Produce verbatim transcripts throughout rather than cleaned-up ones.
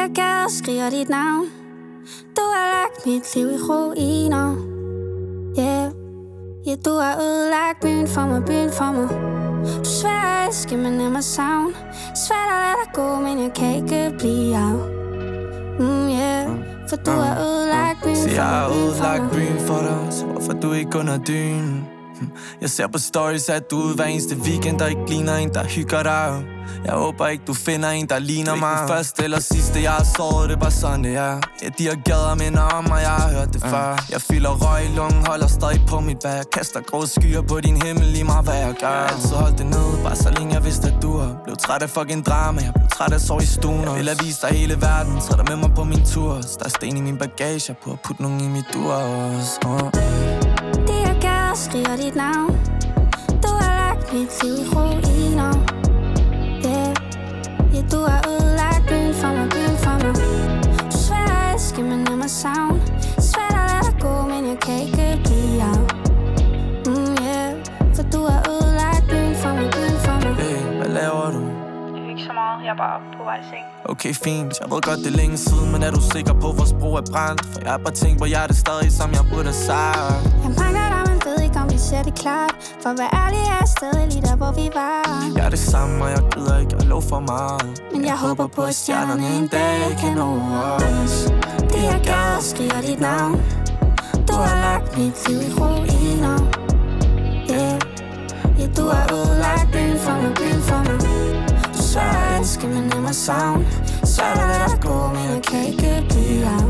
jeg gad og skriger dit navn. Du har lagt mit liv i ruiner. Yeah, ja, du har ødelagt byen for mig, byen for mig. Du svær at elske, men nemmer savn. Svært at lade dig gå, men jeg kan ikke blive af. Mm, yeah, for du har ødelagt byen for mig, så jeg har byen for ødelagt mig. byen for dig, så hvorfor du ikke under dynen? Jeg ser på stories, at du ud hver eneste weekend, der ikke ligner en, der hygger dig. Jeg håber ikke, du finder en, der ligner mig. Du er ikke den første eller sidste, jeg har sovet, det er bare sådan, det er. Ja, de har gader minder om mig, jeg har hørt det uh. før. Jeg fylder røg i lungen, holder stadig på mit bag. Kaster grå skyer på din himmel, lige meget hvad jeg gør. Jeg altid holdt det nede, bare så længe jeg vidste, at du har. Blev træt af fucking drama, jeg blev træt af sove i stuen. Jeg vil have vist dig hele verden, træd dig med mig på min tur. Der er sten i min bagage, på at putte nogen i mit dur også. uh. De har gader og skriger dit navn. Du har lagt mit liv i ruiner. Yeah, ja, du har ødelagt byen for mig, byen for mig. Du er svær at elske, men nemmer savn. Svært at lade dig gå, men jeg kan ikke blive af. Mm, yeah, for du har ødelagt byen for mig, byen for mig. Hey, hvad laver du? Ikke så meget, jeg er bare på vej i seng. Okay, fint. Jeg ved godt, det er længe siden, men er du sikker på, at vores bro er brændt? For jeg har bare tænkt på hjertet stadig, som jeg burde have sagt. Jeg mangler dig, men ved ikke, om vi ser det klart. For at være ærlig, er jeg stadig lige der, hvor vi var. Jeg er det samme, og jeg gider ikke at love for meget. Men jeg, jeg håber på, at stjernerne en dag kan nå os. De har gader og skriger dit navn. Du har lagt mit liv i ruiner. Yeah, ja, du har ødelagt byen for mig, byen for mig. Du svær at elske, men nemmer savn. Svært at lade dig gå, men jeg kan ikke blive af.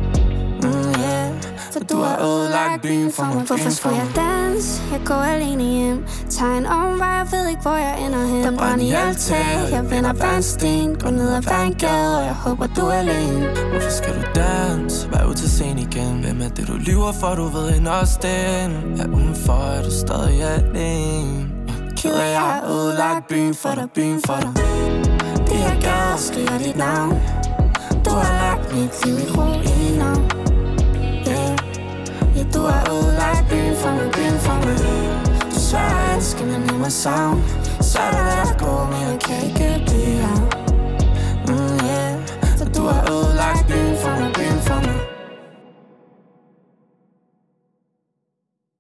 Mm, yeah, for du har ødelagt byen for mig. Hvorfor skulle jeg danse? Jeg går alene hjem. Tager en omvej, jeg ved ikke, hvor jeg ender hen. Der brænder i alt tag, jeg vender hver en sten. Går ned ad hver en gade, og jeg håber, du er alene. Hvorfor skal du danse? Vær ud til scenen igen. Hvem er det, du lyver for? Du ved hende også den. Er udenfor, er du stadig alene. Keder, jeg har ødelagt byen for dig, byen for dig. De har gader og skriger dit navn. Du har lagt mit liv i ruiner. Yeah, ja, du har ødelagt byen for mig, byen for mig. Du svær at elske, men nemmer savn. Svært at lade dig gå, men jeg kan